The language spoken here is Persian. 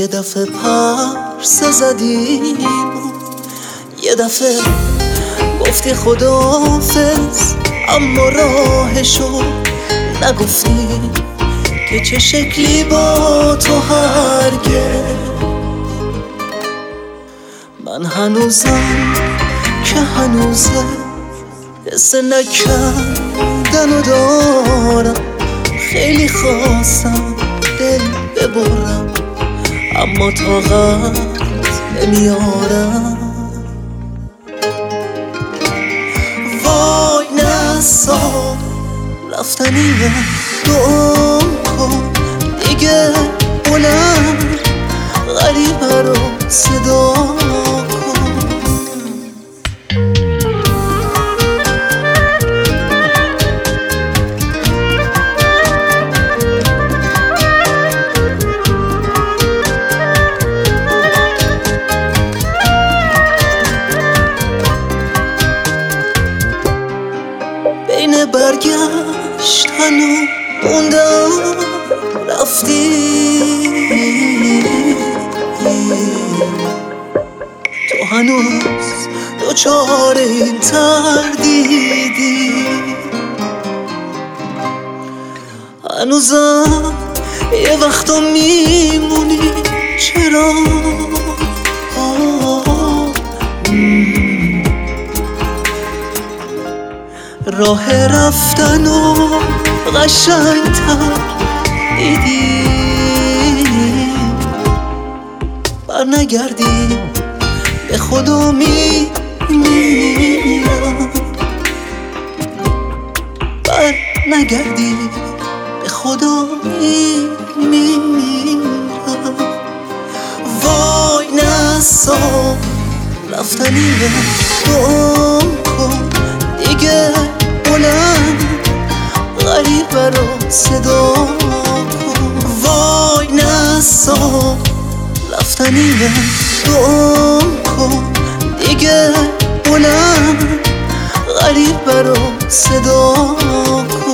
یه دفعه پرسه زدیم، یه دفعه گفتی خداحافظ، اما راهشو نگفتی که چه شکلی با تو هرگز. من هنوزم که هنوزه حس نکردن و دارم، خیلی خواستم دل ببرم اما طاقت نمیارم. وای نسا رفتنیه، دعام کن دیگه بلند، غریبه رو صدا کن. بین برگشتن و موندن رفتی، تو هنوز دوچار این تردیدی. هنوزم یه وقتا میمونی، چرا راه رفتن و قشنگتر دیدی، برنگردی به خدا میمیرم، برنگردی به خدا میمیرم. وای نسا رفتنیه، دعام کن دیگه بلند، غریبه رو صدا کن. وای نسا رفتنیه، دعام کن دیگه بلند، غریبه رو صدا کن.